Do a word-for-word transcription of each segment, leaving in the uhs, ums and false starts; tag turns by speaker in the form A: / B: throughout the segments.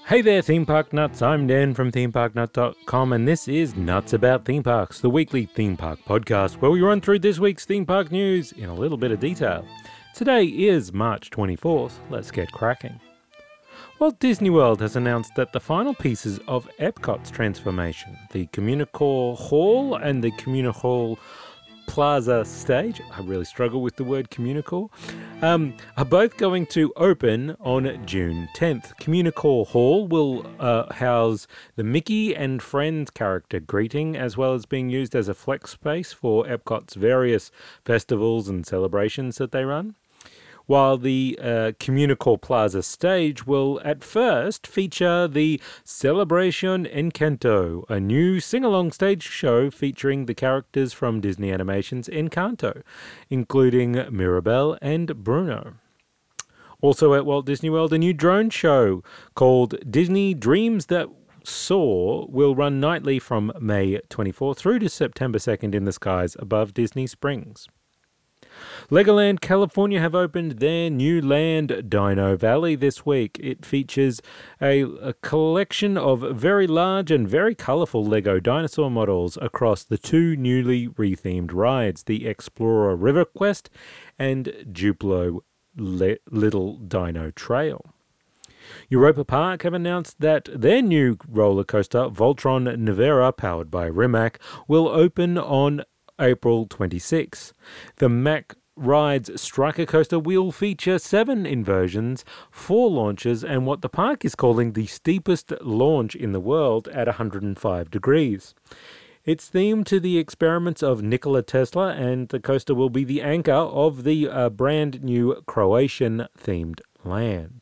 A: Hey there, theme park nuts. I'm Dan from theme park nut dot com, and this is Nuts About Theme Parks, the weekly theme park podcast where we run through this week's theme park news in a little bit of detail. Today is March twenty-fourth. Let's get cracking. Walt Disney World has announced that the final pieces of Epcot's transformation, the Communicore Hall and the Communicore Plaza stage, I really struggle with the word Communicore, um, are both going to open on June tenth. Communicore Hall will uh, house the Mickey and Friends character greeting, as well as being used as a flex space for Epcot's various festivals and celebrations that they run. While the uh, Communicore Plaza stage will at first feature the Celebration Encanto, a new sing-along stage show featuring the characters from Disney Animation's Encanto, including Mirabel and Bruno. Also at Walt Disney World, a new drone show called Disney Dreams That Soar will run nightly from May twenty-fourth through to September second in the skies above Disney Springs. Legoland California have opened their new land, Dino Valley, this week. It features a, a collection of very large and very colourful Lego dinosaur models across the two newly rethemed rides, the Explorer River Quest and Duplo Le- Little Dino Trail. Europa Park have announced that their new roller coaster, Voltron Nevera, powered by Rimac, will open on April twenty-sixth. The Mack Rides Striker Coaster will feature seven inversions, four launches, and what the park is calling the steepest launch in the world at one hundred five degrees. It's themed to the experiments of Nikola Tesla, and the coaster will be the anchor of the uh, brand new Croatian-themed land.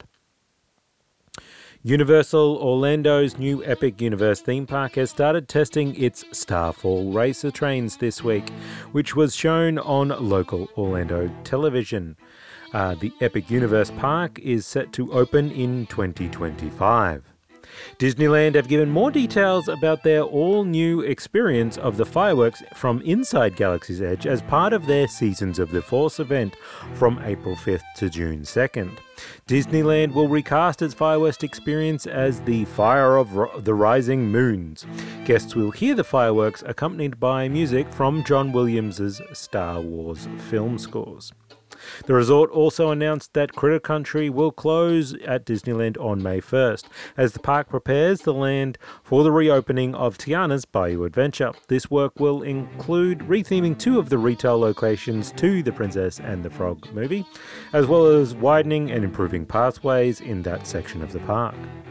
A: Universal Orlando's new Epic Universe theme park has started testing its Starfall Racer trains this week, which was shown on local Orlando television. Uh, the Epic Universe park is set to open in twenty twenty-five. Disneyland have given more details about their all-new experience of the fireworks from inside Galaxy's Edge as part of their Seasons of the Force event from April fifth to June second. Disneyland will recast its fireworks experience as the Fire of R- the Rising Moons. Guests will hear the fireworks accompanied by music from John Williams' Star Wars film scores. The resort also announced that Critter Country will close at Disneyland on May first, as the park prepares the land for the reopening of Tiana's Bayou Adventure. This work will include retheming two of the retail locations to the Princess and the Frog movie, as well as widening and improving pathways in that section of the park.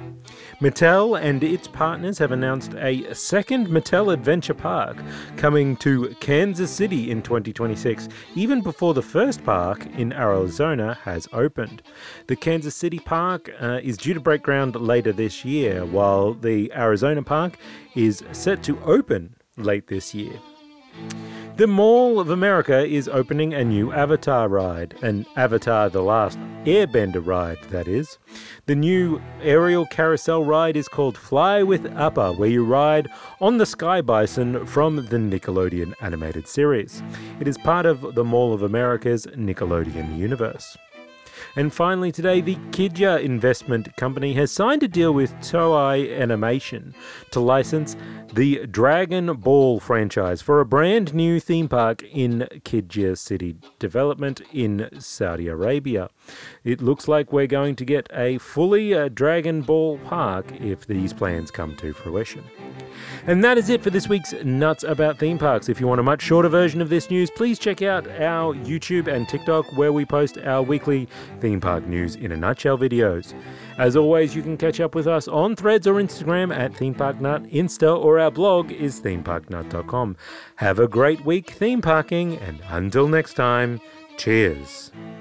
A: Mattel and its partners have announced a second Mattel Adventure Park coming to Kansas City in twenty twenty-six, even before the first park in Arizona has opened. The Kansas City Park uh, is due to break ground later this year, while the Arizona Park is set to open late this year. The Mall of America is opening a new Avatar ride, an Avatar The Last Airbender ride, that is. The new aerial carousel ride is called Fly with Appa, where you ride on the Sky Bison from the Nickelodeon animated series. It is part of the Mall of America's Nickelodeon universe. And finally today, the Kidja Investment Company has signed a deal with Toei Animation to license the Dragon Ball franchise for a brand new theme park in Kidja City Development in Saudi Arabia. It looks like we're going to get a fully uh, Dragon Ball park if these plans come to fruition. And that is it for this week's Nuts About Theme Parks. If you want a much shorter version of this news, please check out our YouTube and TikTok, where we post our weekly theme park news in a nutshell videos. As always, you can catch up with us on Threads or Instagram at ThemeParkNut, Insta, or our blog is theme park nut dot com. Have a great week theme parking, and until next time, cheers.